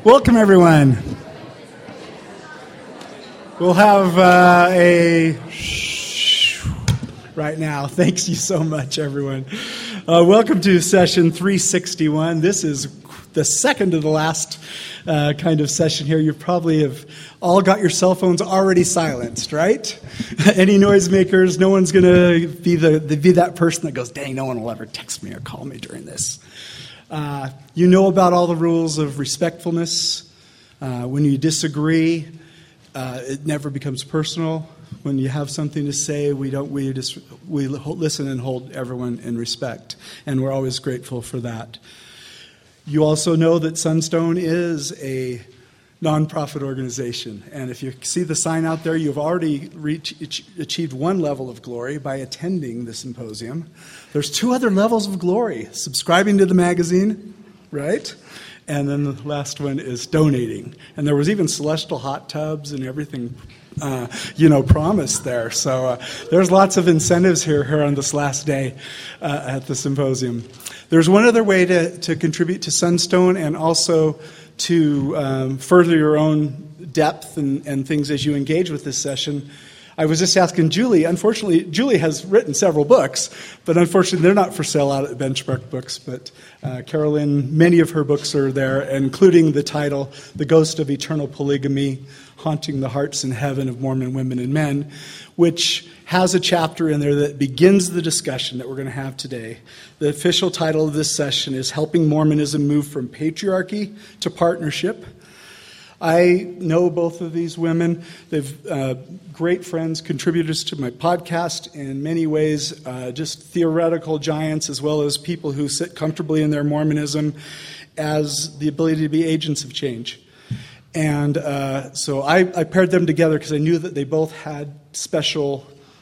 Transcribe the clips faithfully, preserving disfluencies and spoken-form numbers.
Welcome, everyone. We'll have uh, a shh right now. Thanks you so much, everyone. Uh, welcome to session three sixty-one. This is the second to the last uh, kind of session here. You probably have all got your cell phones already silenced, right? Any noisemakers? No one's going to be the, the be that person that goes, dang, no one will ever text me or call me during this. Uh, you know about all the rules of respectfulness. Uh, when you disagree, uh, it never becomes personal. When you have something to say, we don't. We just we listen and hold everyone in respect, and we're always grateful for that. You also know that Sunstone is a nonprofit organization, and if you see the sign out there, you've already reached, achieved one level of glory by attending the symposium. There's two other levels of glory: subscribing to the magazine, right? And then the last one is donating. And there was even celestial hot tubs and everything, uh, you know, promised there. So uh, there's lots of incentives here, here on this last day uh, at the symposium. There's one other way to, to contribute to Sunstone and also to um, further your own depth and, and things as you engage with this session. I was just asking Julie. Unfortunately, Julie has written several books, but unfortunately they're not for sale out at Benchmark Books. But uh, Carolyn, many of her books are there, including the title, The Ghost of Eternal Polygamy, Haunting the Hearts in Heaven of Mormon Women and Men, which has a chapter in there that begins the discussion that we're going to have today. The official title of this session is Helping Mormonism Move from Patriarchy to Partnership. I know both of these women. They've uh, great friends, contributors to my podcast in many ways, uh, just theoretical giants as well as people who sit comfortably in their Mormonism as the ability to be agents of change. And uh, so I, I paired them together because I knew that they both had special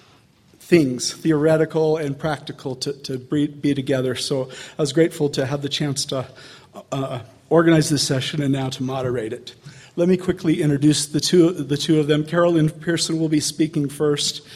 things, theoretical and practical, to, to be together. So I was grateful to have the chance to uh, organize this session and now to moderate it. Let me quickly introduce the two, the two of them. Carolyn Pearson will be speaking first.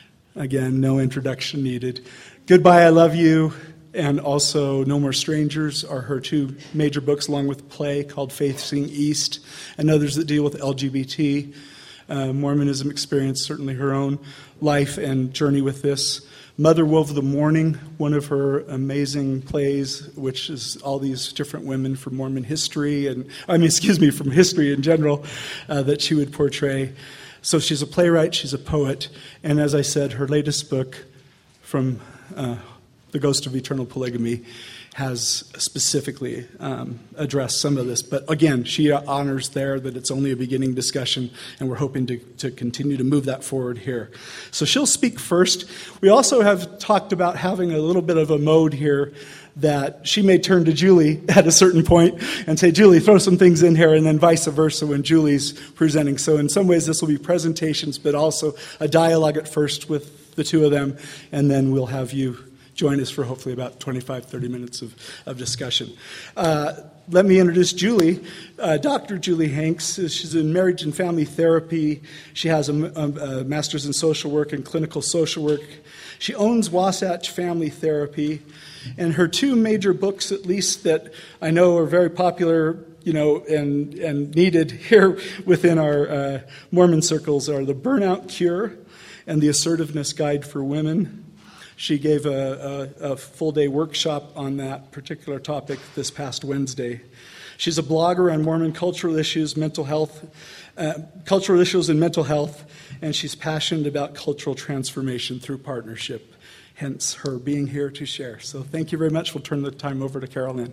Again, no introduction needed. Goodbye, I Love You, and also No More Strangers are her two major books, along with Play called Facing East, and others that deal with L G B T. Uh, Mormonism experience, certainly her own life and journey with this. Mother Wove of the Morning, one of her amazing plays, which is all these different women from Mormon history, and I mean, excuse me, from history in general, uh, that she would portray. So she's a playwright, she's a poet, and as I said, her latest book, From uh, The Ghost of Eternal Polygamy, has specifically um, addressed some of this. But again, she honors there that it's only a beginning discussion, and we're hoping to, to continue to move that forward here. So she'll speak first. We also have talked about having a little bit of a mode here that she may turn to Julie at a certain point and say, Julie, throw some things in here, and then vice versa when Julie's presenting. So in some ways this will be presentations, but also a dialogue at first with the two of them, and then we'll have you join us for hopefully about twenty-five, thirty minutes of, of discussion. Uh, let me introduce Julie. Uh, Doctor Julie Hanks. She's in marriage and family therapy. She has a, a, a master's in social work and clinical social work. She owns Wasatch Family Therapy. And her two major books, at least, that I know are very popular, you know, and, and needed here within our uh, Mormon circles are The Burnout Cure and The Assertiveness Guide for Women. She gave a, a, a full-day workshop on that particular topic this past Wednesday. She's a blogger on Mormon cultural issues, mental health, uh, cultural issues and mental health, and she's passionate about cultural transformation through partnership, hence her being here to share. So thank you very much. We'll turn the time over to Carolyn.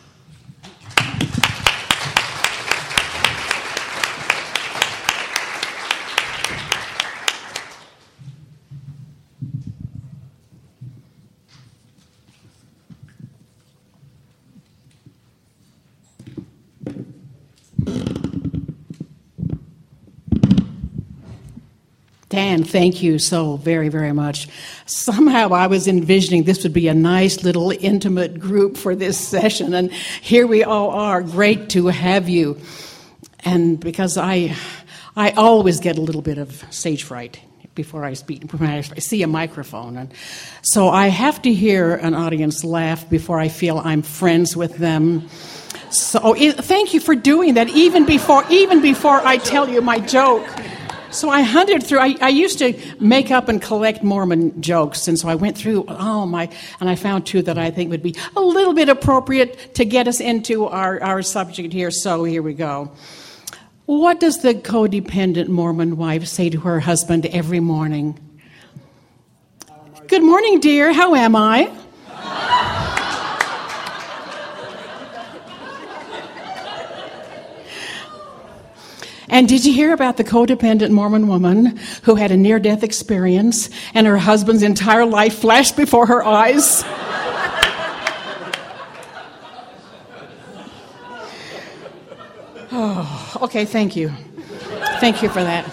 Dan, thank you so very, very much. Somehow I was envisioning this would be a nice little intimate group for this session, and here we all are. Great to have you. And because I, I always get a little bit of stage fright before I speak, when I see a microphone. And so I have to hear an audience laugh before I feel I'm friends with them. So thank you for doing that, even before even before I tell you my joke. So I hunted through. I, I used to make up and collect Mormon jokes, and so I went through. Oh my! And I found two that I think would be a little bit appropriate to get us into our, our subject here. So here we go. What does the codependent Mormon wife say to her husband every morning? Good morning, dear. How am I? And did you hear about the codependent Mormon woman who had a near-death experience and her husband's entire life flashed before her eyes? Oh, okay, thank you. Thank you for that.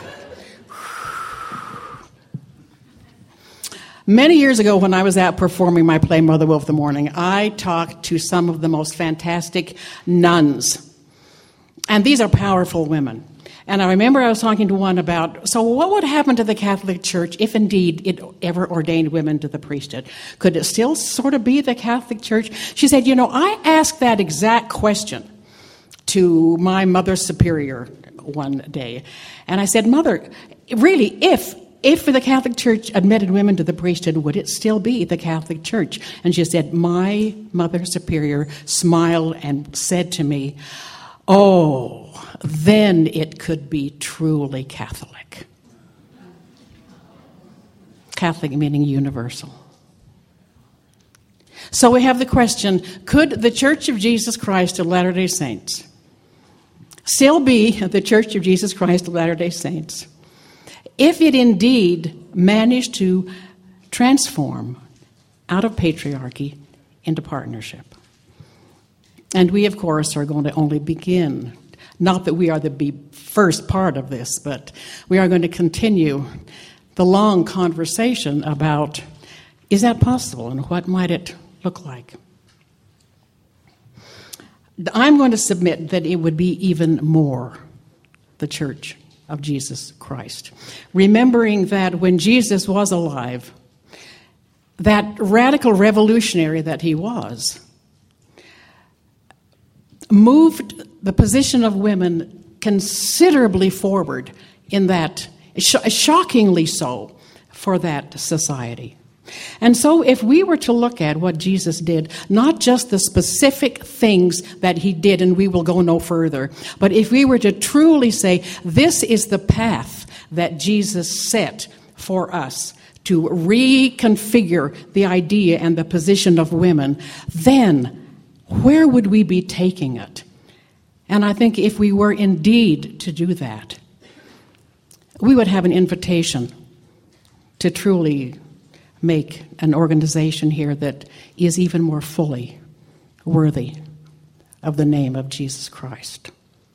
Many years ago, when I was out performing my play Mother Wolf the Morning, I talked to some of the most fantastic nuns. And these are powerful women. And I remember I was talking to one about, so what would happen to the Catholic Church if indeed it ever ordained women to the priesthood? Could it still sort of be the Catholic Church? She said, you know, I asked that exact question to my Mother Superior one day. And I said, Mother, really, if if the Catholic Church admitted women to the priesthood, would it still be the Catholic Church? And she said, my Mother Superior smiled and said to me, oh, then it could be truly Catholic. Catholic meaning universal. So we have the question, could the Church of Jesus Christ of Latter-day Saints still be the Church of Jesus Christ of Latter-day Saints if it indeed managed to transform out of patriarchy into partnership? And we, of course, are going to only begin. Not that we are the first part of this, but we are going to continue the long conversation about, is that possible and what might it look like? I'm going to submit that it would be even more the Church of Jesus Christ. Remembering that when Jesus was alive, that radical revolutionary that he was, moved the position of women considerably forward in that, sh- shockingly so, for that society. And so if we were to look at what Jesus did, not just the specific things that he did, and we will go no further, but if we were to truly say, this is the path that Jesus set for us to reconfigure the idea and the position of women, then where would we be taking it? And I think if we were indeed to do that, we would have an invitation to truly make an organization here that is even more fully worthy of the name of Jesus Christ.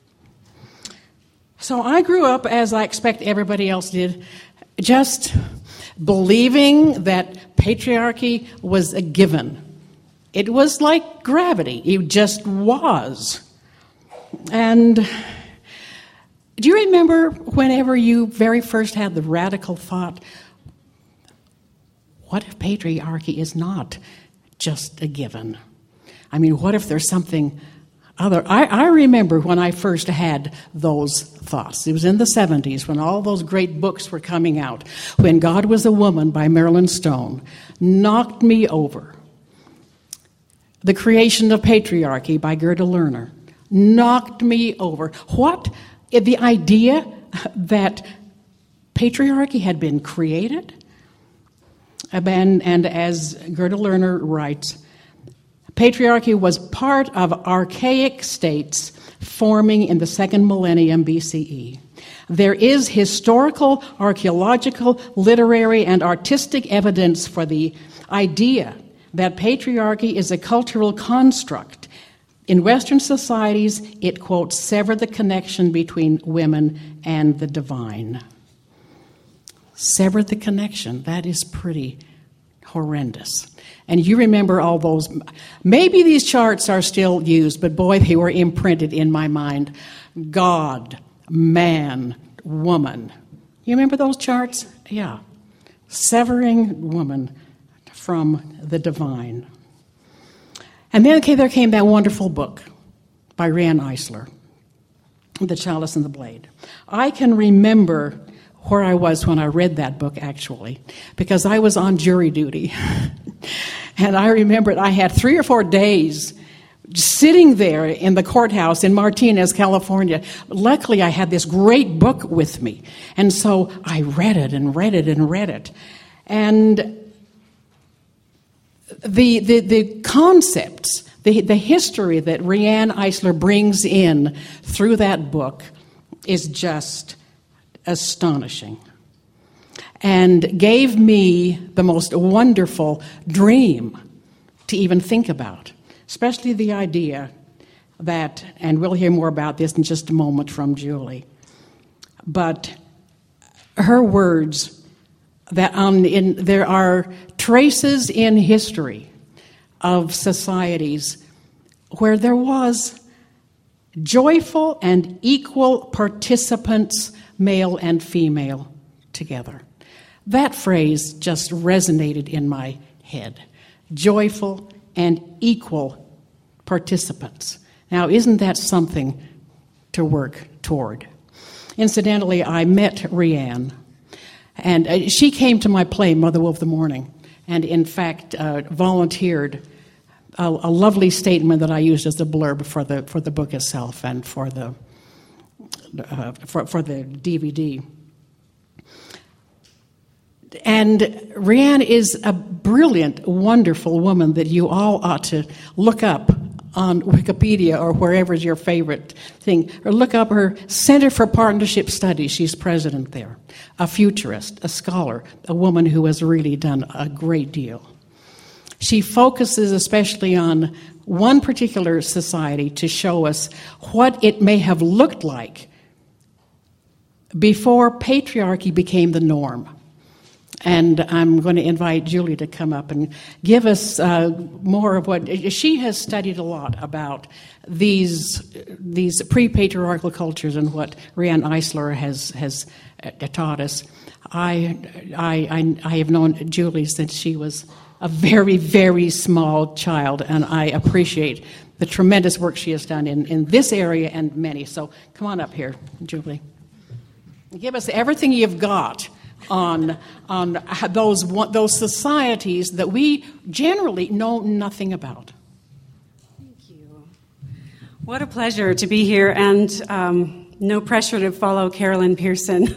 So I grew up, as I expect everybody else did, just believing that patriarchy was a given. It was like gravity. It just was. And do you remember whenever you very first had the radical thought, what if patriarchy is not just a given? I mean, what if there's something other? I, I remember when I first had those thoughts. It was in the seventies when all those great books were coming out. When God Was a Woman by Marilyn Stone knocked me over. The Creation of Patriarchy by Gerda Lerner knocked me over. What? The idea that patriarchy had been created? And, and as Gerda Lerner writes, patriarchy was part of archaic states forming in the second millennium B C E. There is historical, archaeological, literary, and artistic evidence for the idea that patriarchy is a cultural construct. In Western societies, it, quote, severed the connection between women and the divine. Severed the connection. That is pretty horrendous. And you remember all those. Maybe these charts are still used, but boy, they were imprinted in my mind. God, man, woman. You remember those charts? Yeah. Severing woman from the divine. And then okay, there came that wonderful book by Riane Eisler, The Chalice and the Blade. I can remember where I was when I read that book, actually, because I was on jury duty. And I remembered I had three or four days sitting there in the courthouse in Martinez, California. Luckily, I had this great book with me. And so I read it and read it and read it. And the the, the concepts, the, the history that Riane Eisler brings in through that book is just astonishing, and gave me the most wonderful dream to even think about, especially the idea that, and we'll hear more about this in just a moment from Julie, but her words that on, in, there are traces in history of societies where there was joyful and equal participants, male and female, together. That phrase just resonated in my head. Joyful and equal participants. Now, isn't that something to work toward? Incidentally, I met Riane, and she came to my play, Mother Wolf the Morning, and in fact uh, volunteered a, a lovely statement that I used as a blurb for the for the book itself and for the uh, for for the D V D. And Riane is a brilliant, wonderful woman that you all ought to look up on Wikipedia or wherever is your favorite thing. Or look up her Center for Partnership Studies. She's president there. A futurist, a scholar, a woman who has really done a great deal. She focuses especially on one particular society to show us what it may have looked like before patriarchy became the norm. And I'm going to invite Julie to come up and give us uh, more of what she has studied a lot about these these pre-patriarchal cultures and what Riane Eisler has has taught us. I I I, I have known Julie since she was a very very small child, and I appreciate the tremendous work she has done in, in this area and many. So come on up here, Julie. Give us everything you've got on on those those societies that we generally know nothing about. Thank you. What a pleasure to be here, and um, no pressure to follow Carolyn Pearson.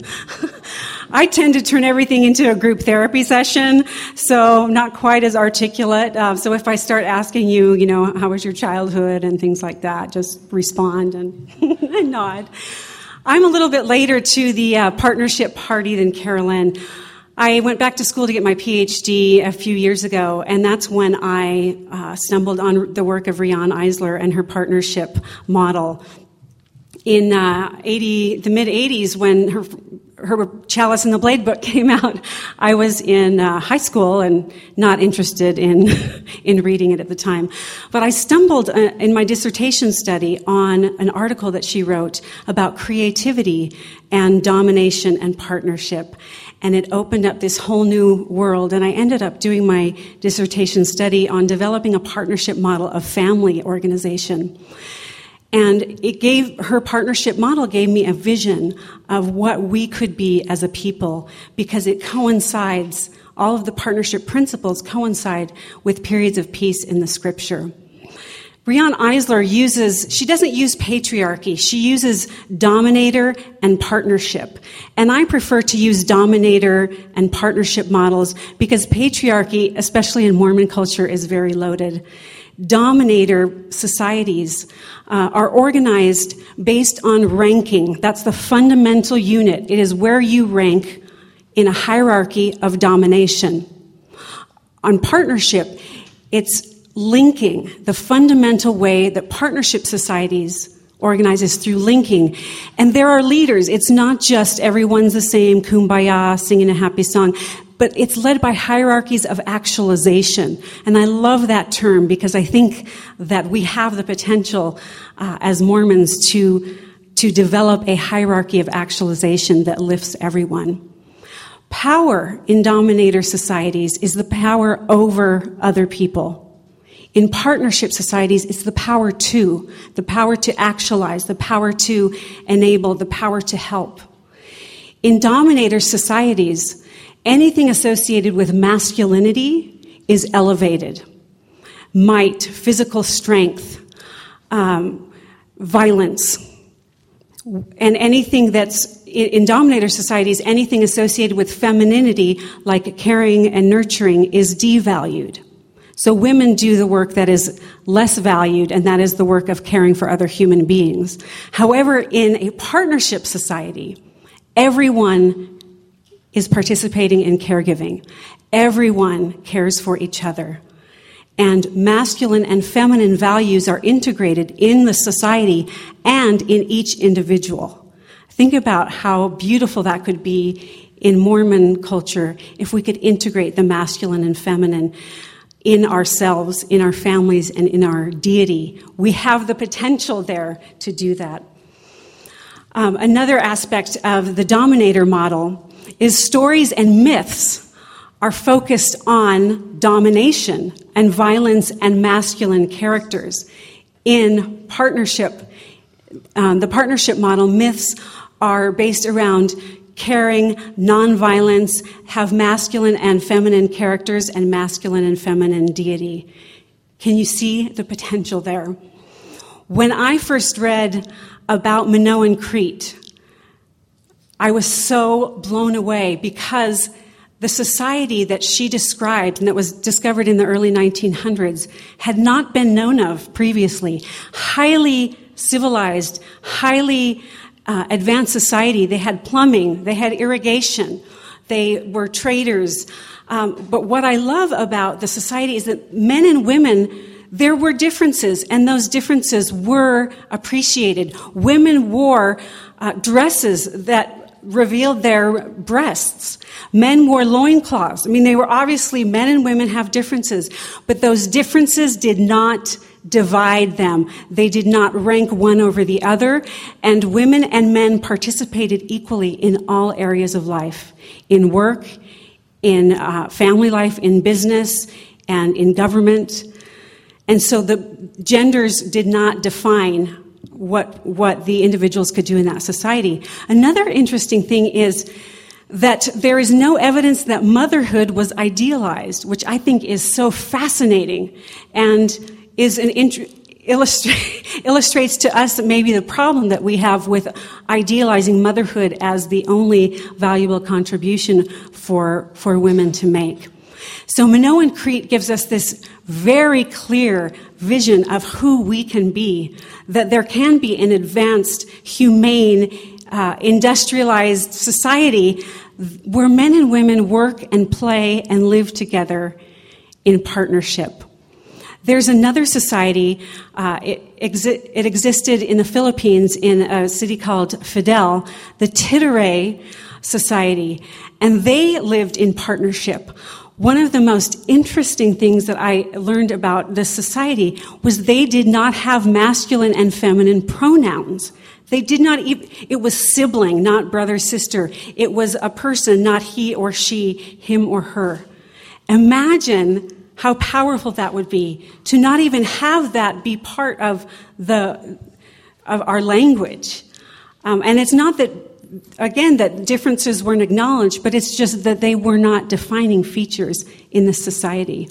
I tend to turn everything into a group therapy session, so not quite as articulate. Uh, so if I start asking you, you know, how was your childhood and things like that, just respond and, and nod. I'm a little bit later to the uh, partnership party than Carolyn. I went back to school to get my P H D a few years ago, and that's when I uh, stumbled on the work of Riane Eisler and her partnership model. In uh, eighty, the mid-eighties, when her her Chalice and the Blade book came out, I was in uh, high school and not interested in in reading it at the time. But I stumbled uh, in my dissertation study on an article that she wrote about creativity and domination and partnership. And it opened up this whole new world. And I ended up doing my dissertation study on developing a partnership model of family organization. And it gave, her partnership model gave me a vision of what we could be as a people, because it coincides, all of the partnership principles coincide with periods of peace in the scripture. Riane Eisler uses, she doesn't use patriarchy, she uses dominator and partnership. And I prefer to use dominator and partnership models because patriarchy, especially in Mormon culture, is very loaded. Dominator societies uh, are organized based on ranking. That's the fundamental unit. It is where you rank in a hierarchy of domination. On partnership, it's linking. The fundamental way that partnership societies organizes through linking. And there are leaders. It's not just everyone's the same, kumbaya, singing a happy song. But it's led by hierarchies of actualization. And I love that term because I think that we have the potential uh, as Mormons to, to develop a hierarchy of actualization that lifts everyone. Power in dominator societies is the power over other people. In partnership societies, it's the power to, the power to actualize, the power to enable, the power to help. In dominator societies, anything associated with masculinity is elevated. Might, physical strength, um, violence, and anything that's, in dominator societies, anything associated with femininity, like caring and nurturing, is devalued. So women do the work that is less valued, and that is the work of caring for other human beings. However, in a partnership society, everyone is participating in caregiving. Everyone cares for each other. And masculine and feminine values are integrated in the society and in each individual. Think about how beautiful that could be in Mormon culture if we could integrate the masculine and feminine in ourselves, in our families, and in our deity. We have the potential there to do that. Um, another aspect of the dominator model is stories and myths are focused on domination and violence and masculine characters. In partnership, um, the partnership model, myths are based around caring, nonviolence, have masculine and feminine characters, and masculine and feminine deity. Can you see the potential there? When I first read about Minoan Crete, I was so blown away because the society that she described and that was discovered in the early nineteen hundreds had not been known of previously. Highly civilized, highly uh, advanced society. They had plumbing, they had irrigation, they were traders. Um, but what I love about the society is that men and women, there were differences, and those differences were appreciated. Women wore uh, dresses that revealed their breasts. Men wore loincloths. I mean, they were obviously, men and women have differences, but those differences did not divide them. They did not rank one over the other, and women and men participated equally in all areas of life, in work, in uh, family life, in business, and in government. And so the genders did not define what what the individuals could do in that society. Another interesting thing is that there is no evidence that motherhood was idealized, which I think is so fascinating and is an int- illustra- illustrates to us maybe the problem that we have with idealizing motherhood as the only valuable contribution for, for women to make. So Minoan Crete gives us this very clear vision of who we can be, that there can be an advanced, humane, uh, industrialized society where men and women work and play and live together in partnership. There's another society, uh, it, exi- it existed in the Philippines in a city called Fidel, the Titiray Society, and they lived in partnership. One of the most interesting things that I learned about this society was they did not have masculine and feminine pronouns. They did not even, it was sibling, not brother, sister. It was a person, not he or she, him or her. Imagine how powerful that would be to not even have that be part of the, of our language. Um, and it's not that, again, that differences weren't acknowledged, but it's just that they were not defining features in the society.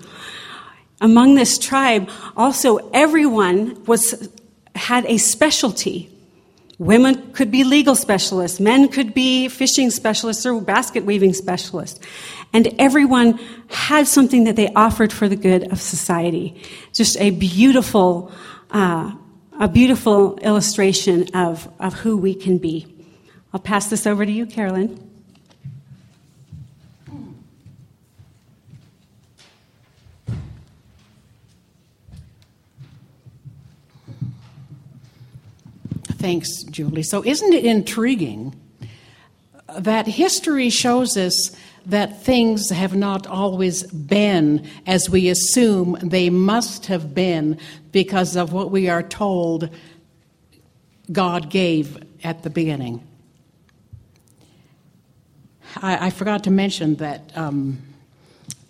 Among this tribe, also everyone was had a specialty. Women could be legal specialists, men could be fishing specialists or basket weaving specialists. And everyone had something that they offered for the good of society. Just a beautiful, uh, a beautiful illustration of, of who we can be. I'll pass this over to you, Carolyn. Thanks, Julie. So isn't it intriguing that history shows us that things have not always been as we assume they must have been because of what we are told God gave at the beginning? I, I forgot to mention that um,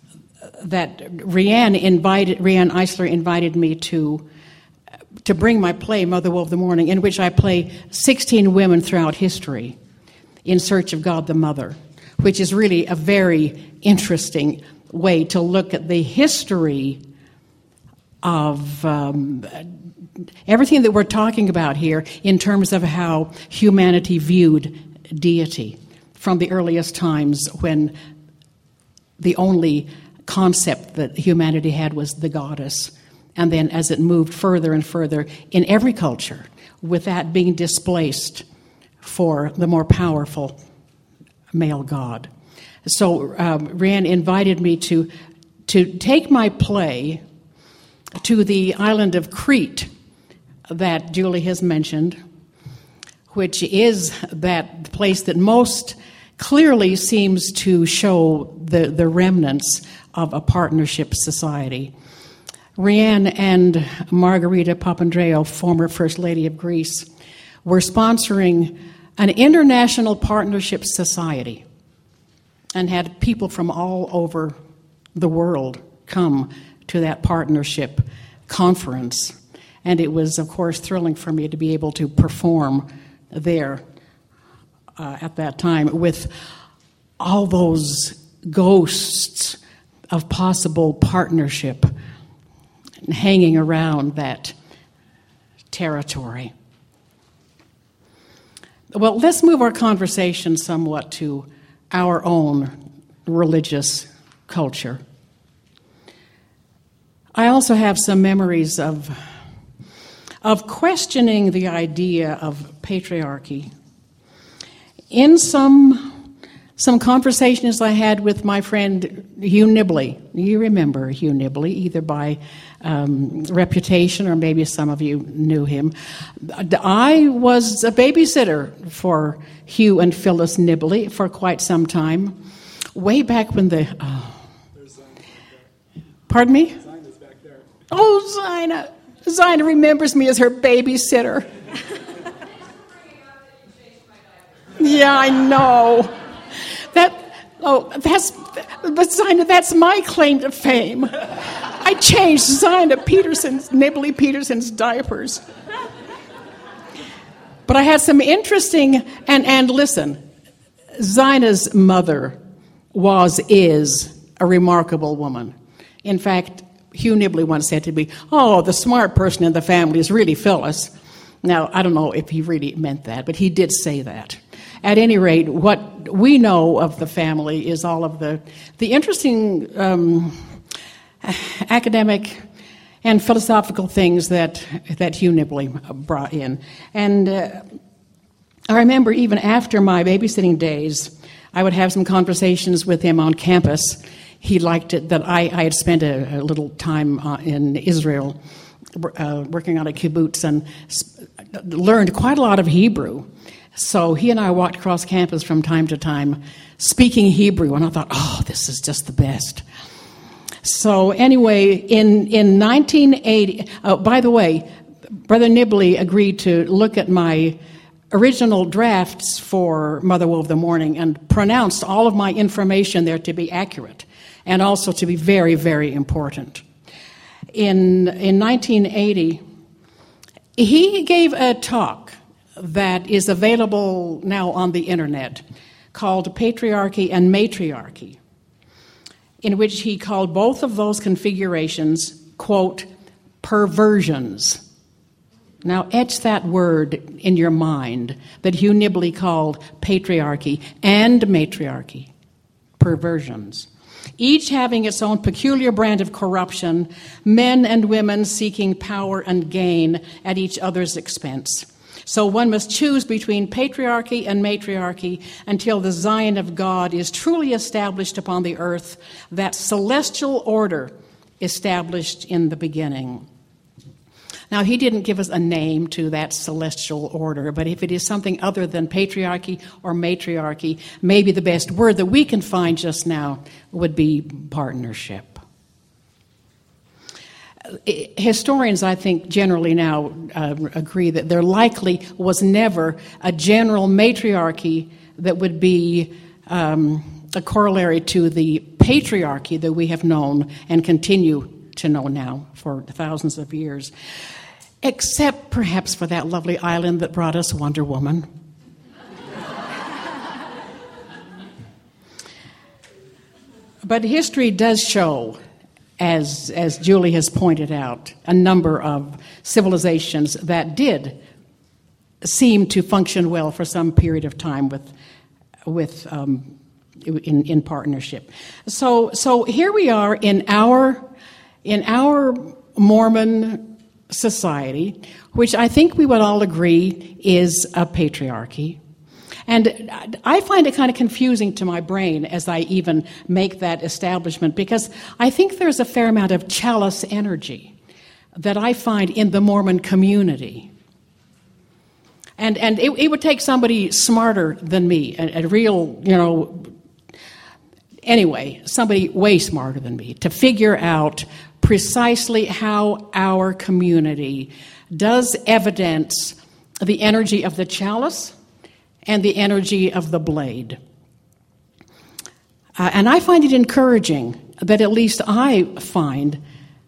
that Rianne invited Rianne Eisler invited me to to bring my play Mother Wolf of the Morning, in which I play sixteen women throughout history in search of God the Mother, which is really a very interesting way to look at the history of um, everything that we're talking about here in terms of how humanity viewed deity from the earliest times, when the only concept that humanity had was the goddess. And then as it moved further and further in every culture, with that being displaced for the more powerful male god. So um, Rianne invited me to, to take my play to the island of Crete that Julie has mentioned, which is that place that most clearly seems to show the, the remnants of a partnership society. Rianne and Margarita Papandreou, former First Lady of Greece, were sponsoring an international partnership society and had people from all over the world come to that partnership conference. And it was, of course, thrilling for me to be able to perform there uh, at that time with all those ghosts of possible partnership hanging around that territory. Well, let's move our conversation somewhat to our own religious culture. I also have some memories of, of questioning the idea of patriarchy in some Some conversations I had with my friend Hugh Nibley. You remember Hugh Nibley, either by um, reputation or maybe some of you knew him. I was a babysitter for Hugh and Phyllis Nibley for quite some time, way back when the... Oh. Pardon me? Zina's back there. Oh, Zina. Zina remembers me as her babysitter. Yeah, I know. That, oh, that's, but Zina, that's my claim to fame. I changed Zina Peterson's, Nibley Peterson's diapers. But I had some interesting, and, and listen, Zina's mother was, is a remarkable woman. In fact, Hugh Nibley once said to me, oh, the smart person in the family is really Phyllis. Now, I don't know if he really meant that, but he did say that. At any rate, what we know of the family is all of the, the interesting um, academic and philosophical things that, that Hugh Nibley brought in. And uh, I remember even after my babysitting days, I would have some conversations with him on campus. He liked it that I, I had spent a, a little time uh, in Israel uh, working on a kibbutz and sp- learned quite a lot of Hebrew. So he and I walked across campus from time to time speaking Hebrew, and I thought, oh, this is just the best. So anyway, in, in nineteen eighty, uh, by the way, Brother Nibley agreed to look at my original drafts for Mother Wolf of the Morning and pronounced all of my information there to be accurate and also to be very, very important. In, in nineteen eighty, he gave a talk that is available now on the internet called Patriarchy and Matriarchy, in which he called both of those configurations, quote, perversions. Now etch that word in your mind that Hugh Nibley called patriarchy and matriarchy, perversions. Each having its own peculiar brand of corruption, men and women seeking power and gain at each other's expense. So one must choose between patriarchy and matriarchy until the Zion of God is truly established upon the earth, that celestial order established in the beginning. Now, he didn't give us a name to that celestial order, but if it is something other than patriarchy or matriarchy, maybe the best word that we can find just now would be partnership. Historians, I think, generally now uh, agree that there likely was never a general matriarchy that would be um, a corollary to the patriarchy that we have known and continue to know now for thousands of years, except perhaps for that lovely island that brought us Wonder Woman. But history does show, as, as Julie has pointed out, a number of civilizations that did seem to function well for some period of time with, with um, in, in partnership. So, so here we are in our, in our Mormon society, which I think we would all agree is a patriarchy. And I find it kind of confusing to my brain as I even make that establishment, because I think there's a fair amount of chalice energy that I find in the Mormon community. And and it, it would take somebody smarter than me, a, a real, you know, anyway, somebody way smarter than me, to figure out precisely how our community does evidence the energy of the chalice and the energy of the blade. Uh, and I find it encouraging that at least I find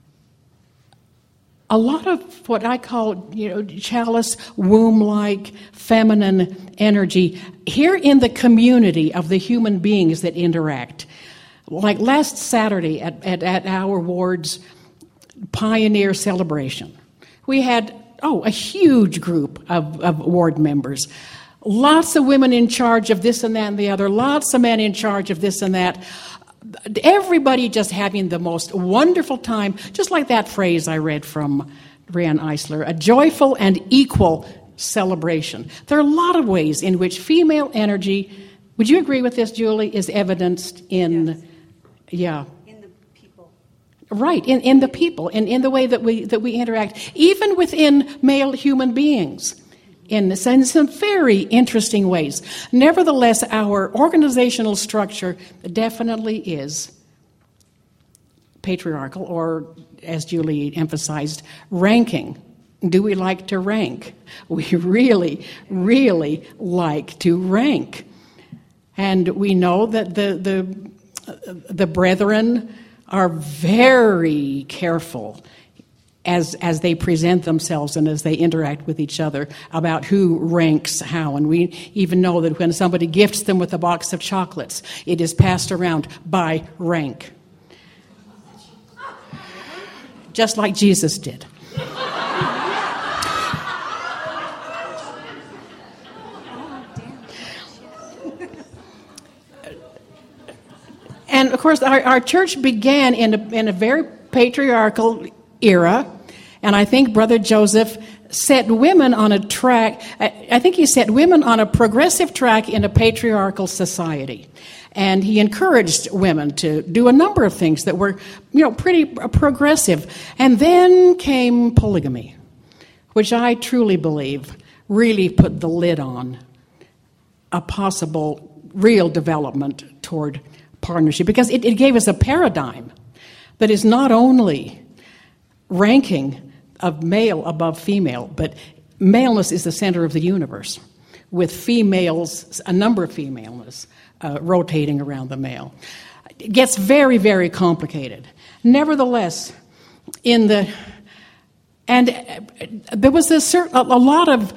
a lot of what I call, you know, chalice, womb-like, feminine energy here in the community of the human beings that interact. Like last Saturday at, at, at our ward's Pioneer celebration, we had, oh, a huge group of, of ward members. Lots of women in charge of this and that and the other. Lots of men in charge of this and that. Everybody just having the most wonderful time, just like that phrase I read from Rian Eisler, a joyful and equal celebration. There are a lot of ways in which female energy, would you agree with this, Julie, is evidenced in, yes. yeah. In the people. Right, in, in the people, in, in the way that we that we interact, even within male human beings. In some very interesting ways. Nevertheless, our organizational structure definitely is patriarchal, or, as Julie emphasized, ranking. Do we like to rank? We really, really like to rank. And we know that the the, the brethren are very careful as as they present themselves and as they interact with each other about who ranks how. And we even know that when somebody gifts them with a box of chocolates, it is passed around by rank. Just like Jesus did. And of course, our, our church began in a, in a very patriarchal era. And I think Brother Joseph set women on a track, I think he set women on a progressive track in a patriarchal society. And he encouraged women to do a number of things that were, you know, pretty progressive. And then came polygamy, which I truly believe really put the lid on a possible real development toward partnership, because it, it gave us a paradigm that is not only ranking of male above female, but maleness is the center of the universe, with females, a number of femaleness uh, rotating around the male. It gets very, very complicated. Nevertheless, in the and uh, there was a, certain, a, a lot of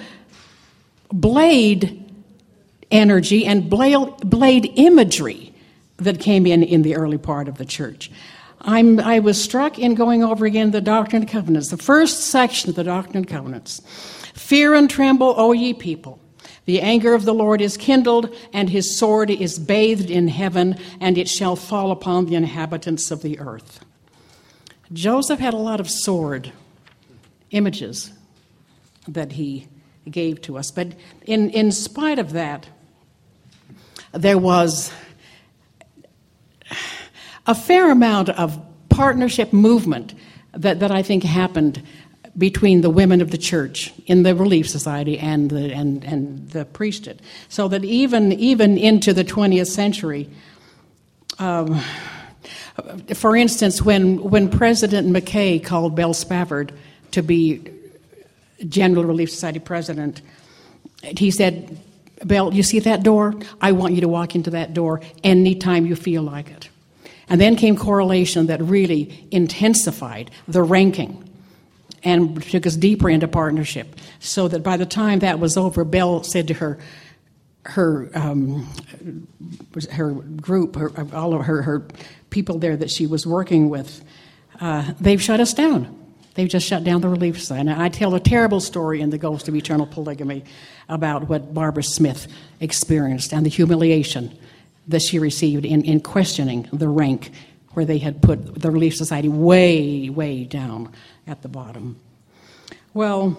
blade energy and blade, blade imagery that came in in the early part of the church. I'm, I was struck in going over again the Doctrine and Covenants, the first section of the Doctrine and Covenants. Fear and tremble, O ye people. The anger of the Lord is kindled, and his sword is bathed in heaven, and it shall fall upon the inhabitants of the earth. Joseph had a lot of sword images that he gave to us. But in, in spite of that, there was a fair amount of partnership movement that, that I think happened between the women of the church in the Relief Society and the and, and the priesthood. So that even even into the twentieth century, um, for instance, when when President McKay called Belle Spafford to be General Relief Society president, he said, Belle, you see that door? I want you to walk into that door anytime you feel like it. And then came correlation that really intensified the ranking and took us deeper into partnership, so that by the time that was over, Belle said to her, her, um, her group, her, all of her, her people there that she was working with, uh, they've shut us down. They've just shut down the Relief Society. And I tell a terrible story in The Ghost of Eternal Polygamy about what Barbara Smith experienced and the humiliation that she received in, in questioning the rank where they had put the Relief Society way, way down at the bottom. Well,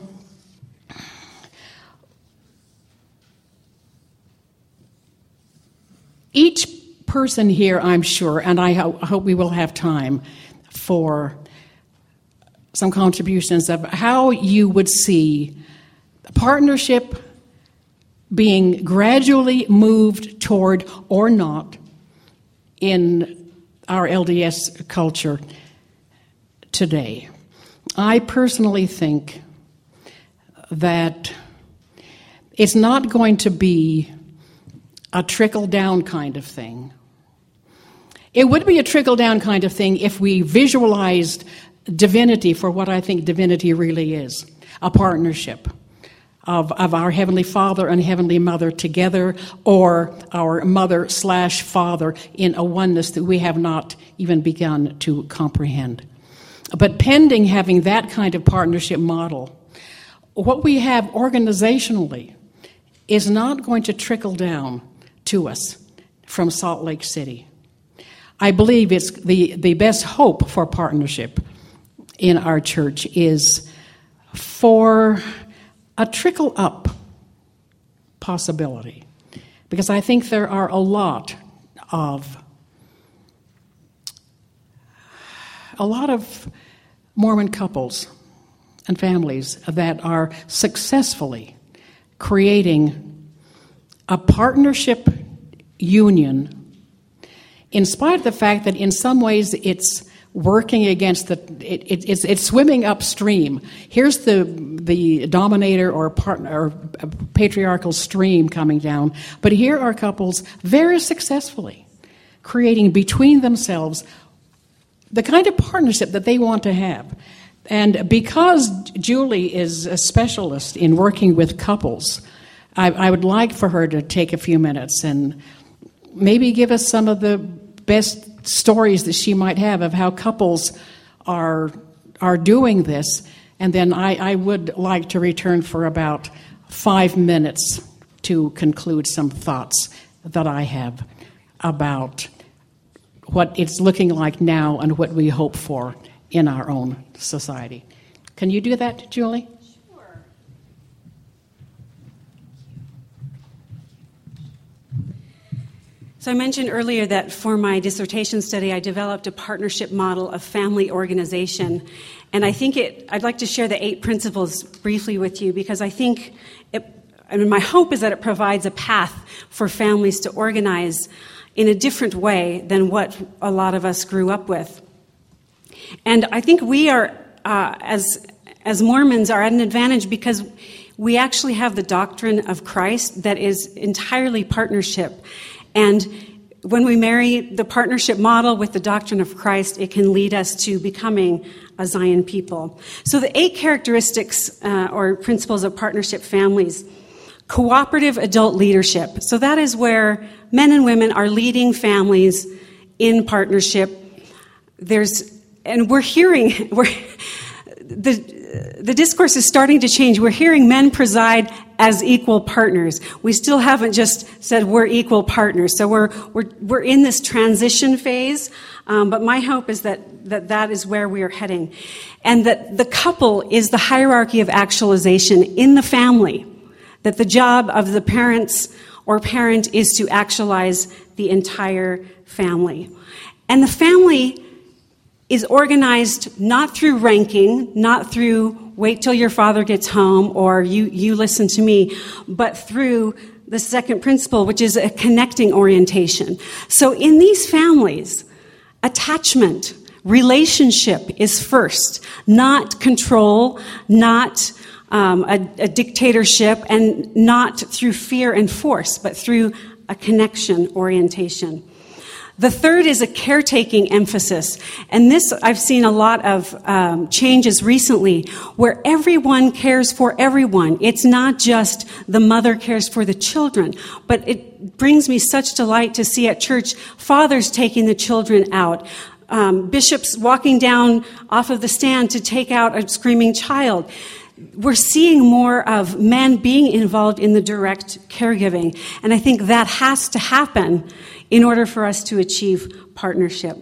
each person here, I'm sure, and I ho- hope we will have time for some contributions of how you would see partnership being gradually moved toward or not in our L D S culture today. I personally think that it's not going to be a trickle-down kind of thing. It would be a trickle-down kind of thing if we visualized divinity for what I think divinity really is, a partnership of, of our Heavenly Father and Heavenly Mother together, or our mother slash father in a oneness that we have not even begun to comprehend. But pending having that kind of partnership model, what we have organizationally is not going to trickle down to us from Salt Lake City. I believe it's the, the best hope for partnership in our church is for a trickle-up possibility, because I think there are a lot of a lot of Mormon couples and families that are successfully creating a partnership union, in spite of the fact that in some ways it's working against the, it, it, it's, it's swimming upstream. Here's the the dominator or partner or patriarchal stream coming down, but here are couples very successfully creating between themselves the kind of partnership that they want to have. And because Julie is a specialist in working with couples, I, I would like for her to take a few minutes and maybe give us some of the best stories that she might have of how couples are are doing this. And then I, I would like to return for about five minutes to conclude some thoughts that I have about what it's looking like now and what we hope for in our own society. Can you do that, Julie? Sure. So I mentioned earlier that for my dissertation study, I developed a partnership model of family organization. And I think it, I'd like to share the eight principles briefly with you, because I think, it, I mean, my hope is that it provides a path for families to organize in a different way than what a lot of us grew up with. And I think we are, uh, as as Mormons, are at an advantage because we actually have the doctrine of Christ that is entirely partnership. And when we marry the partnership model with the doctrine of Christ, it can lead us to becoming a Zion people. So the eight characteristics uh, or principles of partnership families. Cooperative adult leadership. So that is where men and women are leading families in partnership. There's, and we're hearing, we're, the, the discourse is starting to change. We're hearing men preside as equal partners. We still haven't just said we're equal partners. So we're we're we're in this transition phase. Um, but my hope is that, that that is where we are heading, and that the couple is the hierarchy of actualization in the family. That the job of the parents or parent is to actualize the entire family. And the family is organized not through ranking, not through wait till your father gets home or you, you listen to me, but through the second principle, which is a connecting orientation. So in these families, attachment, relationship is first, not control, not um, a, a dictatorship, and not through fear and force, but through a connection orientation. The third is a caretaking emphasis, and this I've seen a lot of um, changes recently where everyone cares for everyone. It's not just the mother cares for the children, but it brings me such delight to see at church fathers taking the children out, um, bishops walking down off of the stand to take out a screaming child. We're seeing more of men being involved in the direct caregiving, and I think that has to happen in order for us to achieve partnership.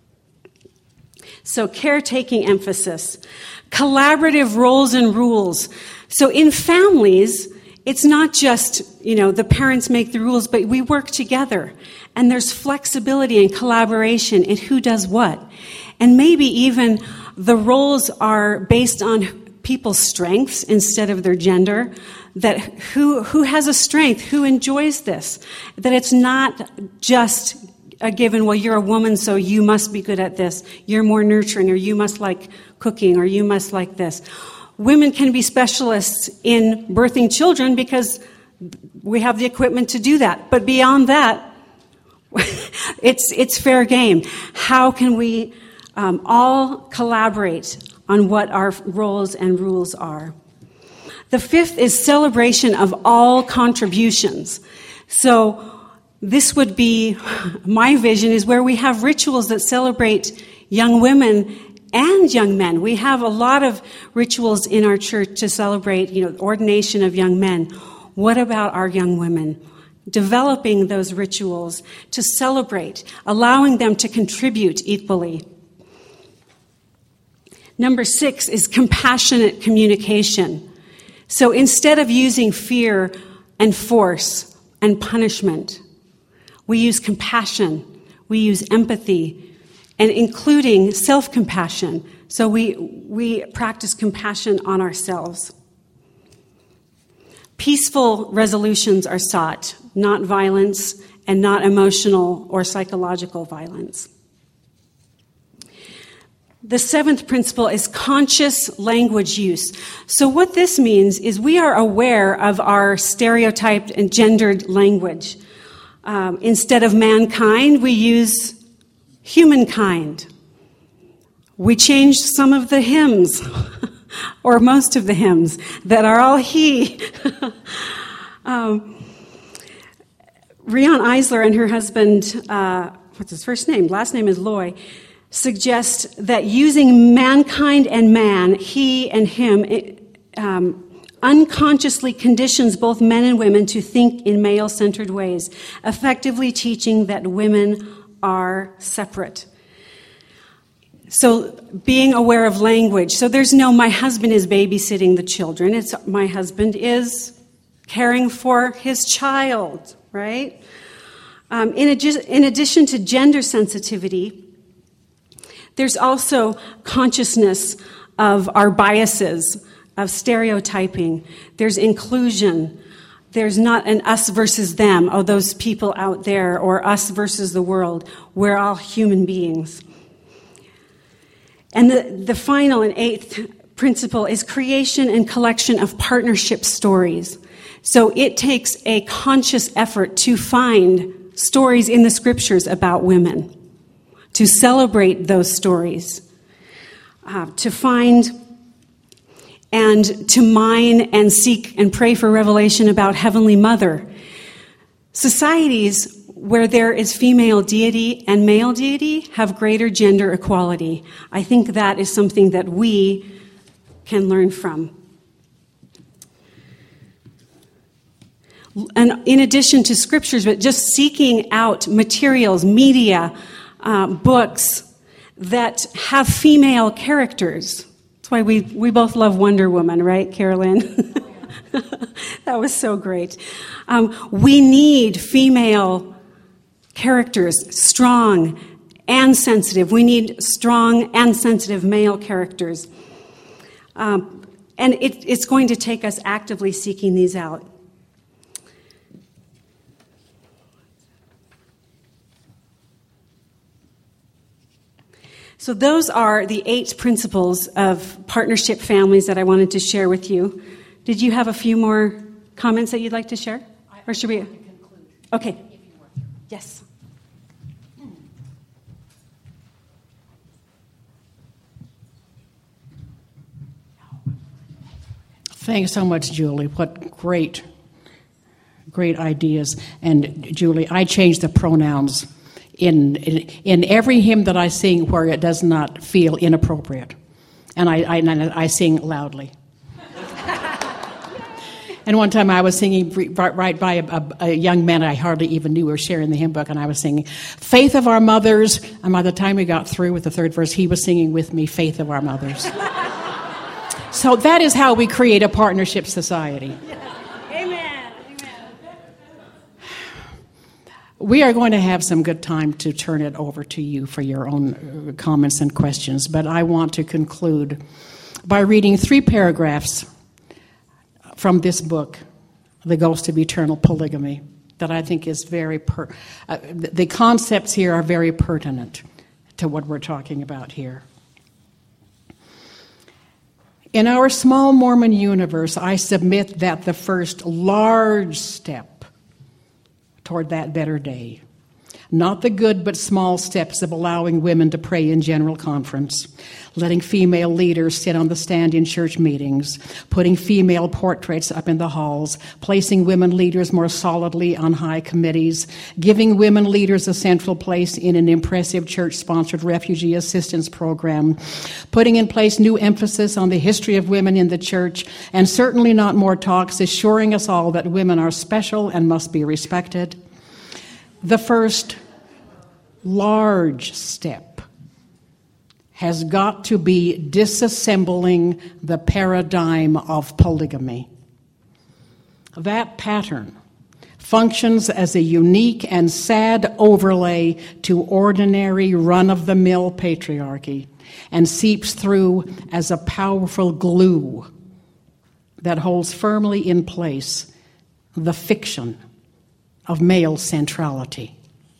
So caretaking emphasis, collaborative roles and rules. So in families, it's not just, you know, the parents make the rules, but we work together. And there's flexibility and collaboration in who does what. And maybe even the roles are based on people's strengths instead of their gender. That who who has a strength, who enjoys this, that it's not just a given, well, you're a woman, so you must be good at this, you're more nurturing, or you must like cooking, or you must like this. Women can be specialists in birthing children because we have the equipment to do that. But beyond that, it's it's fair game. How can we um, all collaborate on what our roles and rules are? The fifth is celebration of all contributions. So this would be, my vision is where we have rituals that celebrate young women and young men. We have a lot of rituals in our church to celebrate, you know, ordination of young men. What about our young women? Developing those rituals to celebrate, allowing them to contribute equally. Number six is compassionate communication. So instead of using fear and force and punishment, we use compassion, we use empathy, and including self-compassion. So we, we practice compassion on ourselves. Peaceful resolutions are sought, not violence and not emotional or psychological violence. The seventh principle is conscious language use. So what this means is we are aware of our stereotyped and gendered language. Um, instead of mankind, we use humankind. We changed some of the hymns, or most of the hymns, that are all he. um, Riane Eisler and her husband, uh, what's his first name? Last name is Loy. Suggest that using mankind and man, he and him, it, um, unconsciously conditions both men and women to think in male-centered ways, effectively teaching that women are separate. So being aware of language. So there's no, my husband is babysitting the children. It's my husband is caring for his child, right? Um, in, adi- in addition to gender sensitivity, there's also consciousness of our biases, of stereotyping. There's inclusion. There's not an us versus them, oh, those people out there, or us versus the world. We're all human beings. And the, the final and eighth principle is creation and collection of partnership stories. So it takes a conscious effort to find stories in the scriptures about women, to celebrate those stories, uh, to find and to mine and seek and pray for revelation about Heavenly Mother. Societies where there is female deity and male deity have greater gender equality. I think that is something that we can learn from. And in addition to scriptures, but just seeking out materials, media, uh, books that have female characters. That's why we, we both love Wonder Woman, right, Carolyn? That was so great. Um, we need female characters, strong and sensitive. We need strong and sensitive male characters. Um, and it, it's going to take us actively seeking these out. So those are the eight principles of partnership families that I wanted to share with you Did you have a few more comments that you'd like to share? Or should we? Okay. Yes. Thanks so much, Julie. What great, great ideas. And Julie, I changed the pronouns in in, in every hymn that I sing where it does not feel inappropriate. And I, I, I sing loudly. And one time I was singing right, right by a, a, a young man I hardly even knew. We were sharing the hymn book, and I was singing Faith of Our Mothers. And by the time we got through with the third verse, he was singing with me Faith of Our Mothers. So that is how we create a partnership society. Amen. Amen. We are going to have some good time to turn it over to you for your own comments and questions, but I want to conclude by reading three paragraphs from this book, The Ghost of Eternal Polygamy, that I think is very, per- uh, the concepts here are very pertinent to what we're talking about here. In our small Mormon universe, I submit that the first large step toward that better day, not the good but small steps of allowing women to pray in general conference, letting female leaders sit on the stand in church meetings, putting female portraits up in the halls, placing women leaders more solidly on high committees, giving women leaders a central place in an impressive church-sponsored refugee assistance program, putting in place new emphasis on the history of women in the church, and certainly not more talks assuring us all that women are special and must be respected. The first large step has got to be disassembling the paradigm of polygamy. That pattern functions as a unique and sad overlay to ordinary run-of-the-mill patriarchy and seeps through as a powerful glue that holds firmly in place the fiction of male centrality.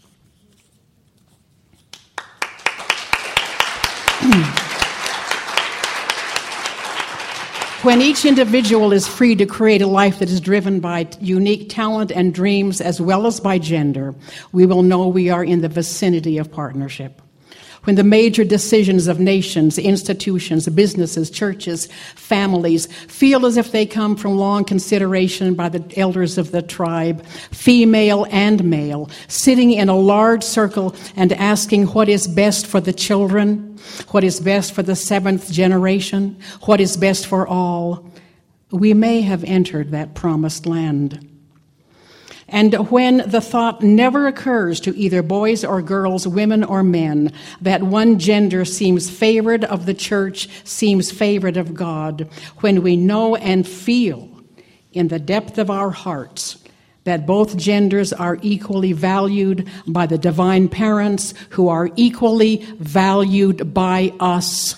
When each individual is free to create a life that is driven by unique talent and dreams as well as by gender, we will know we are in the vicinity of partnership. When the major decisions of nations, institutions, businesses, churches, families feel as if they come from long consideration by the elders of the tribe, female and male, sitting in a large circle and asking what is best for the children, what is best for the seventh generation, what is best for all, we may have entered that promised land. And when the thought never occurs to either boys or girls, women or men, that one gender seems favored of the church, seems favored of God, when we know and feel in the depth of our hearts that both genders are equally valued by the divine parents who are equally valued by us,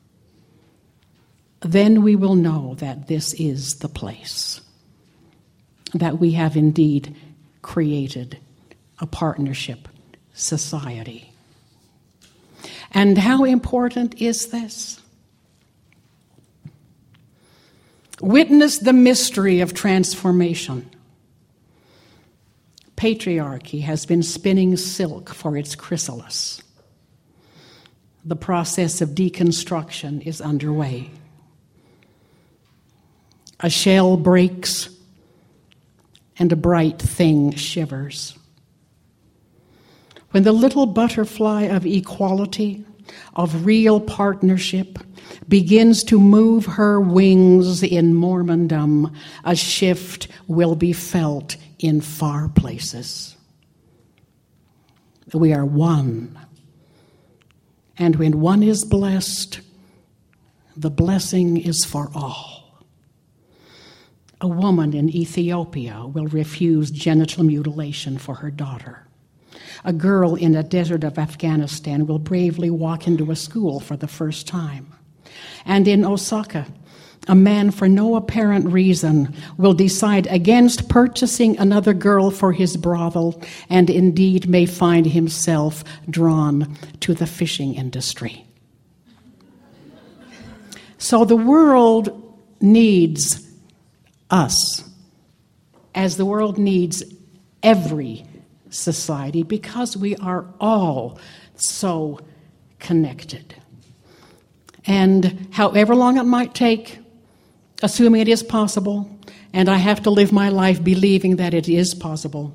then we will know that this is the place, that we have indeed created a partnership society. And how important is this? Witness the mystery of transformation. Patriarchy has been spinning silk for its chrysalis. The process of deconstruction is underway. A shell breaks and a bright thing shivers. When the little butterfly of equality, of real partnership, begins to move her wings in Mormondom, a shift will be felt in far places. We are one. And when one is blessed, the blessing is for all. A woman in Ethiopia will refuse genital mutilation for her daughter. A girl in a desert of Afghanistan will bravely walk into a school for the first time. And in Osaka, a man for no apparent reason will decide against purchasing another girl for his brothel and indeed may find himself drawn to the fishing industry. So the world needs us, as the world needs every society, because we are all so connected. And however long it might take, assuming it is possible, and I have to live my life believing that it is possible,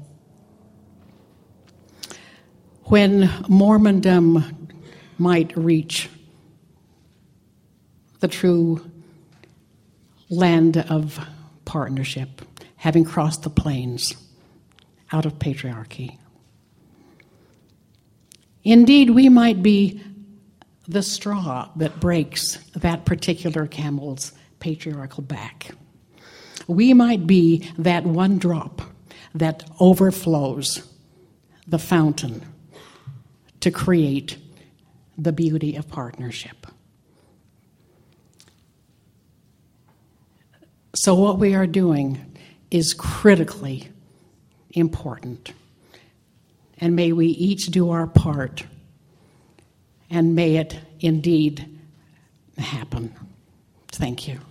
when Mormondom might reach the true land of partnership, having crossed the plains out of patriarchy. Indeed, we might be the straw that breaks that particular camel's patriarchal back. We might be that one drop that overflows the fountain to create the beauty of partnership. So what we are doing is critically important. And may we each do our part, and may it indeed happen. Thank you.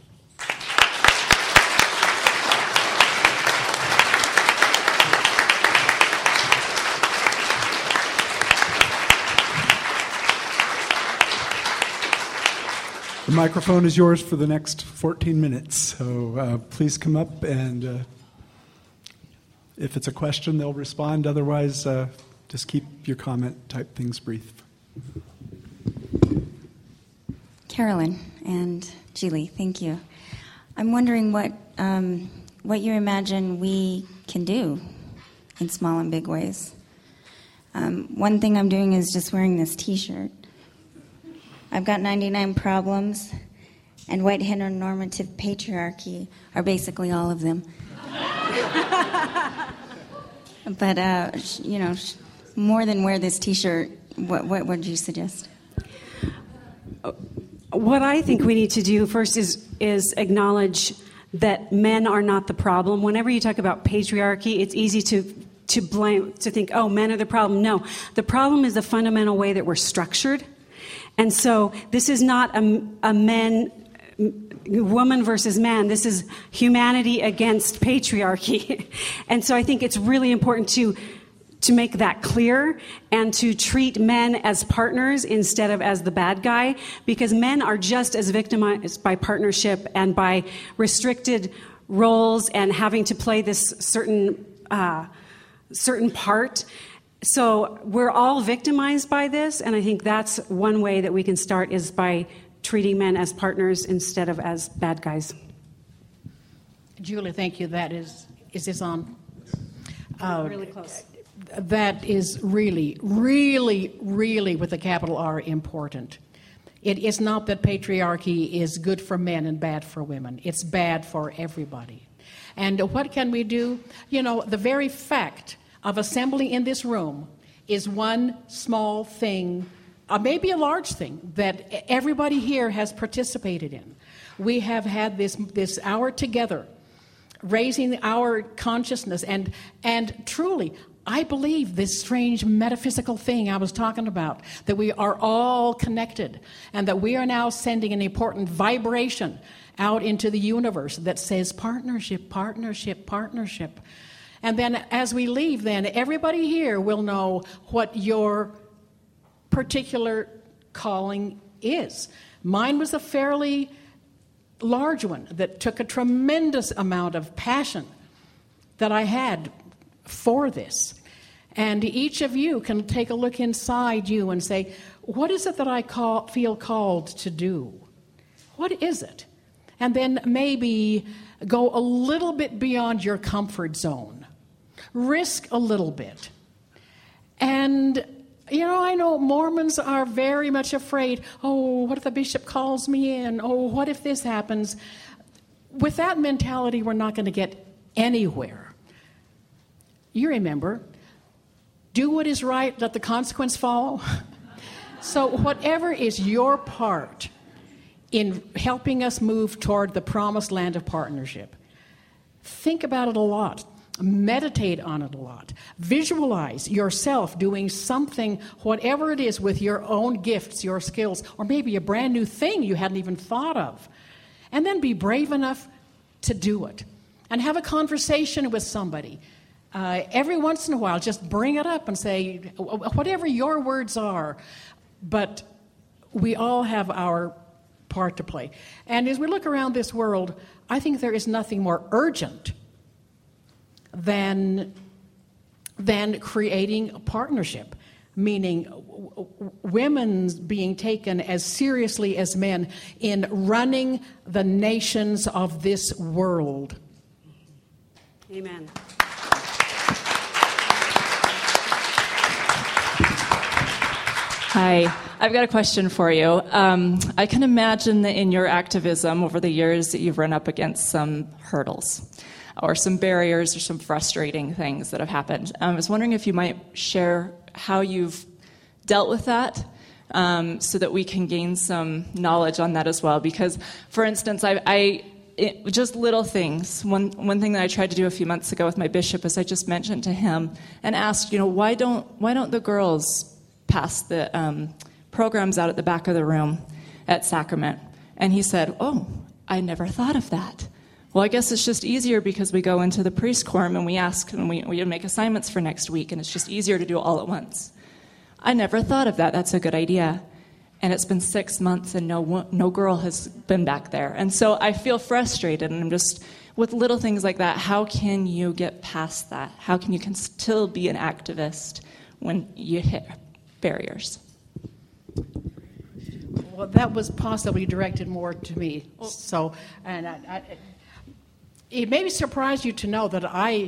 The microphone is yours for the next fourteen minutes, so uh, please come up, and uh, if it's a question, they'll respond. Otherwise, uh, just keep your comment type things brief. Carolyn and Julie, thank you. I'm wondering what um, what you imagine we can do in small and big ways. Um, one thing I'm doing is just wearing this T-shirt. I've got ninety-nine problems, and white heteronormative patriarchy are basically all of them. But, uh, you know, more than wear this T-shirt, what, what would you suggest? What I think we need to do first is is acknowledge that men are not the problem. Whenever you talk about patriarchy, it's easy to to blame, to think, oh, men are the problem. No, the problem is the fundamental way that we're structured. And so this is not a, a men, woman versus man. This is humanity against patriarchy. And so I think it's really important to to make that clear and to treat men as partners instead of as the bad guy, because men are just as victimized by partnership and by restricted roles and having to play this certain uh, certain part. So we're all victimized by this, and I think that's one way that we can start, is by treating men as partners instead of as bad guys. Julie, thank you. That is, is this on? Uh, really close. That is really, really, really, with a capital R, important. It is not that patriarchy is good for men and bad for women. It's bad for everybody. And what can we do? You know, the very fact of assembling in this room is one small thing, uh, maybe a large thing, that everybody here has participated in. We have had this this hour together, raising our consciousness, and and truly, I believe this strange metaphysical thing I was talking about, that we are all connected, and that we are now sending an important vibration out into the universe that says partnership, partnership, partnership. And then as we leave, then everybody here will know what your particular calling is. Mine was a fairly large one that took a tremendous amount of passion that I had for this. And each of you can take a look inside you and say, what is it that I call, feel called to do? What is it? And then maybe go a little bit beyond your comfort zone. Risk a little bit. And, you know, I know Mormons are very much afraid, oh, what if the bishop calls me in? Oh, what if this happens? With that mentality, we're not going to get anywhere. You remember, do what is right, let the consequence follow. So whatever is your part in helping us move toward the promised land of partnership, think about it a lot. Meditate on it a lot. Visualize yourself doing something, whatever it is, with your own gifts, your skills, or maybe a brand new thing you hadn't even thought of. And then be brave enough to do it. and have a conversation with somebody. Uh, every once in a while, just bring it up and say, whatever your words are, but we all have our part to play. And as we look around this world, I think there is nothing more urgent than, than creating a partnership, meaning w- w- women being taken as seriously as men in running the nations of this world. Amen. Hi, I've got a question for you. Um, I can imagine that in your activism over the years that you've run up against some hurdles or some barriers or some frustrating things that have happened. I was wondering if you might share how you've dealt with that um, so that we can gain some knowledge on that as well. Because, for instance, I, I it, just little things. One one thing that I tried to do a few months ago with my bishop is I just mentioned to him and asked, you know, why don't why don't the girls pass the um, programs out at the back of the room at Sacrament? And he said, oh, I never thought of that. Well, I guess it's just easier because we go into the priest quorum and we ask and we, we make assignments for next week, and it's just easier to do it all at once. I never thought of that. That's a good idea. And it's been six months and no no girl has been back there. And so I feel frustrated, and I'm just, with little things like that, how can you get past that? How can you can still be an activist when you hit barriers? Well, that was possibly directed more to me. So, and I, I, it may surprise you to know that I,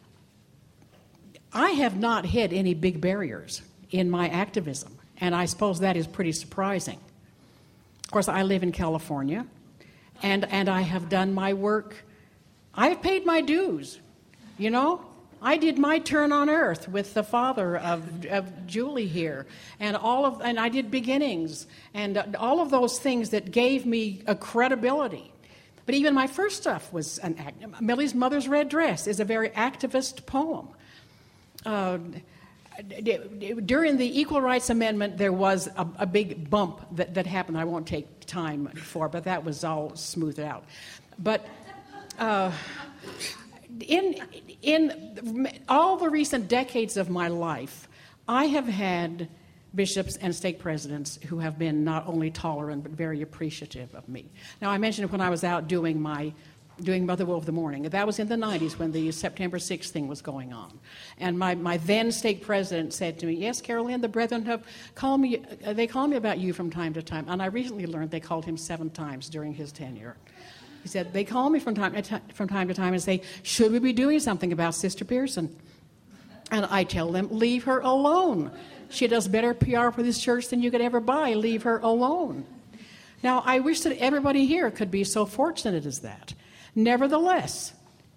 I have not hit any big barriers in my activism, and I suppose that is pretty surprising. Of course, I live in California, and and I have done my work. I have paid my dues, you know. I did my turn on earth with the father of, of Julie here, and all of, and I did beginnings, and all of those things that gave me a credibility. But even my first stuff was an act. Millie's Mother's Red Dress is a very activist poem. Uh, during the Equal Rights Amendment, there was a, a big bump that, that happened. I won't take time for, but that was all smoothed out. But. Uh, In in all the recent decades of my life, I have had bishops and stake presidents who have been not only tolerant but very appreciative of me. Now, I mentioned when I was out doing my doing Mother Will of the Morning. That was in the nineties when the September sixth thing was going on. And my, my then stake president said to me, yes, Carolyn, the brethren have called me, they call me about you from time to time. And I recently learned they called him seven times during his tenure. He said, they call me from time, to time, from time to time and say, should we be doing something about Sister Pearson? And I tell them, leave her alone. She does better P R for this church than you could ever buy. Leave her alone. Now, I wish that everybody here could be so fortunate as that. Nevertheless,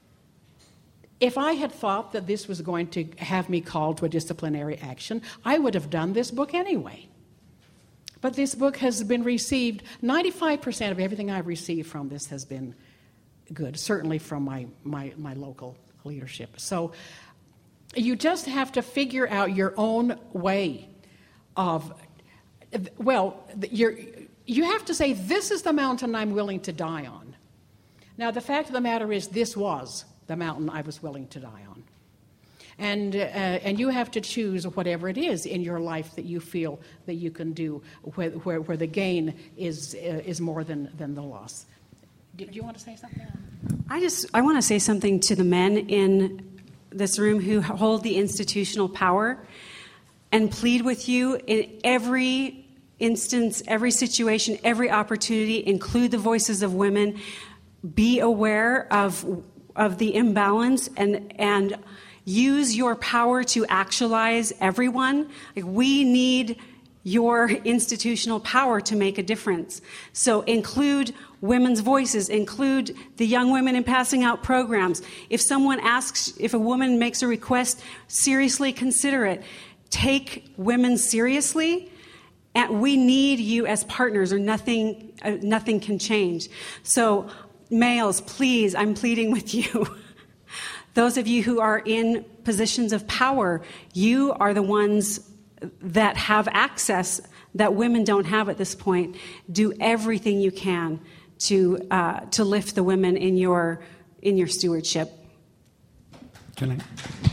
if I had thought that this was going to have me called to a disciplinary action, I would have done this book anyway. But this book has been received, ninety-five percent of everything I've received from this has been good, certainly from my, my, my local leadership. So you just have to figure out your own way of, well, you're, you have to say, this is the mountain I'm willing to die on. Now, the fact of the matter is, this was the mountain I was willing to die on. And uh, and you have to choose whatever it is in your life that you feel that you can do, where where, where the gain is uh, is more than, than the loss. Did you want to say something? I just I want to say something to the men in this room who hold the institutional power, and plead with you in every instance, every situation, every opportunity. Include the voices of women. Be aware of of the imbalance and and. Use your power to actualize everyone. Like, we need your institutional power to make a difference. So include women's voices, include the young women in passing out programs. If someone asks, if a woman makes a request, seriously consider it. Take women seriously, and we need you as partners, or nothing, uh, nothing can change. So males, please, I'm pleading with you. Those of you who are in positions of power, you are the ones that have access that women don't have at this point. Do everything you can to uh, to lift the women in your in your stewardship. Can I?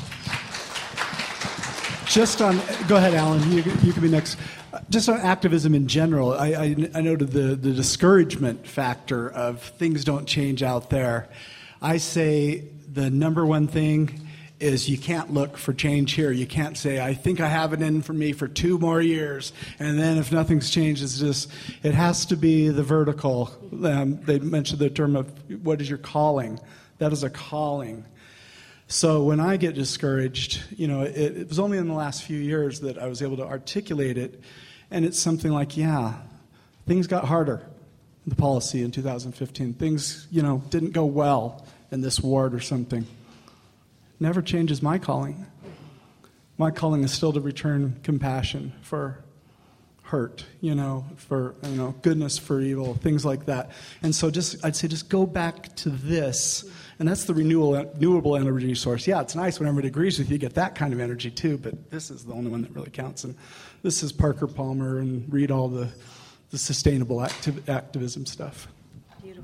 Just on, go ahead, Alan. You, you can be next. Just on activism in general, I, I, I noted the, the discouragement factor of things don't change out there. I say the number one thing is you can't look for change here. You can't say, I think I have it in for me for two more years, and then if nothing's changed, it's just, it has to be the vertical. Um, they mentioned the term of what is your calling? That is a calling. So when I get discouraged, you know, it, it was only in the last few years that I was able to articulate it, and it's something like, yeah, things got harder in the policy in two thousand fifteen. Things, you know, didn't go well in this ward or something. Never changes my calling. My calling is still to return compassion for hurt, you know, for, you know, goodness for evil, things like that. And so just, I'd say just go back to this, and that's the renewal, renewable energy source. Yeah, it's nice when everybody agrees with you, you get that kind of energy too, but this is the only one that really counts. And this is Parker Palmer, and read all the, the sustainable activ- activism stuff. Beautiful.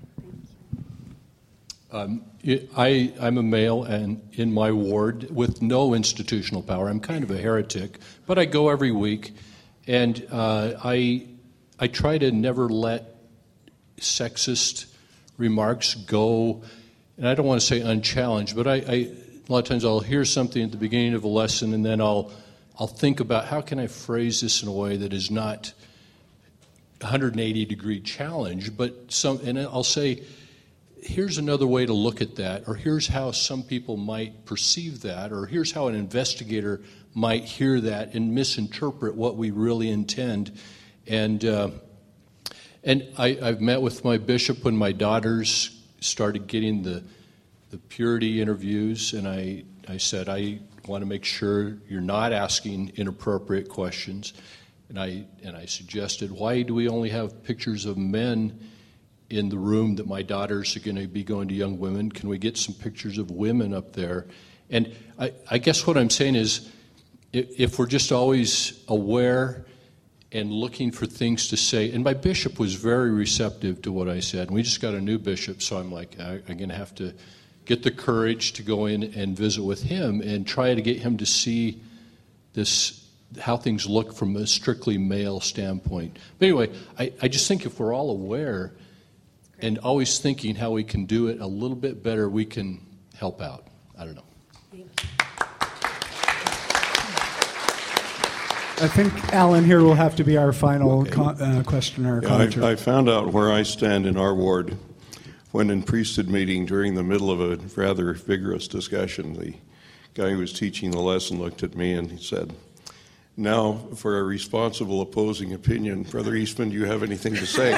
Um, it, I, I'm a male and in my ward with no institutional power. I'm kind of a heretic, but I go every week, and uh, I, I try to never let sexist remarks go, and I don't want to say unchallenged, but I, I a lot of times I'll hear something at the beginning of a lesson, and then I'll I'll think about how can I phrase this in a way that is not a one hundred eighty degree challenge, but some, and I'll say, here's another way to look at that, or here's how some people might perceive that, or here's how an investigator might hear that and misinterpret what we really intend. And uh, and I, I've met with my bishop when my daughters started getting the the purity interviews, and I, I said, I want to make sure you're not asking inappropriate questions. And I and I suggested, why do we only have pictures of men in the room that my daughters are going to be going to young women? Can we get some pictures of women up there? And I, I guess what I'm saying is, if, if we're just always aware and looking for things to say, and my bishop was very receptive to what I said, and we just got a new bishop, so I'm like, I, I'm going to have to get the courage to go in and visit with him and try to get him to see this, how things look from a strictly male standpoint. But anyway, I, I just think if we're all aware and always thinking how we can do it a little bit better, we can help out. I don't know. I think Alan here will have to be our final okay. con- uh, questioner. Yeah, I, I found out where I stand in our ward when in priesthood meeting during the middle of a rather vigorous discussion. The guy who was teaching the lesson looked at me and he said, "Now for a responsible opposing opinion. Brother Eastman, do you have anything to say?"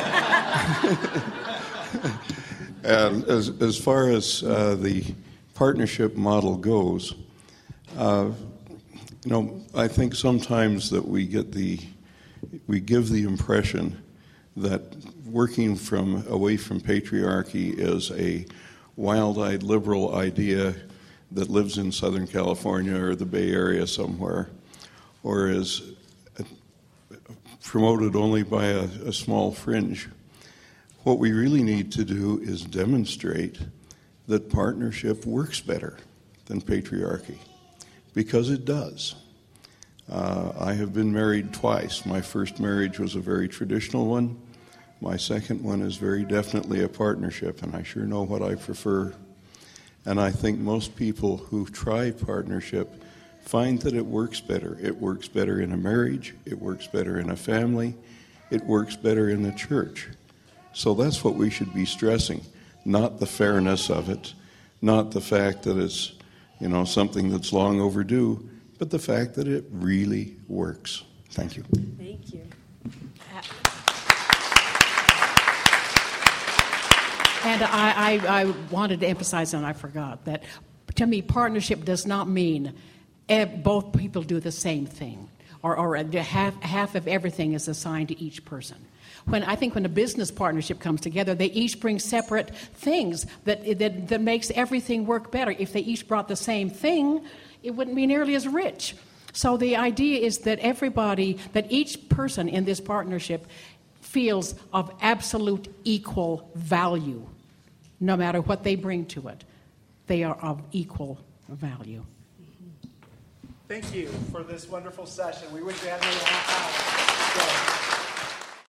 And as, as far as uh, the partnership model goes, uh, you know, I think sometimes that we get the, we give the impression that working from away from patriarchy is a wild-eyed liberal idea that lives in Southern California or the Bay Area somewhere, or is promoted only by a, a small fringe. What we really need to do is demonstrate that partnership works better than patriarchy, because it does. Uh, I have been married twice. My first marriage was a very traditional one. My second one is very definitely a partnership, and I sure know what I prefer. And I think most people who try partnership find that it works better. It works better in a marriage. It works better in a family. It works better in the church. So that's what we should be stressing, not the fairness of it, not the fact that it's, you know, something that's long overdue, but the fact that it really works. Thank you. Thank you. And I, I, I wanted to emphasize, and I forgot, that to me, partnership does not mean both people do the same thing, or, or half, half of everything is assigned to each person. When I think when a business partnership comes together, they each bring separate things that, that that makes everything work better. If they each brought the same thing, it wouldn't be nearly as rich. So the idea is that everybody, that each person in this partnership feels of absolute equal value. no matter what they bring to it. They are of equal value. Thank you for this wonderful session. We wish we had another half hour. So,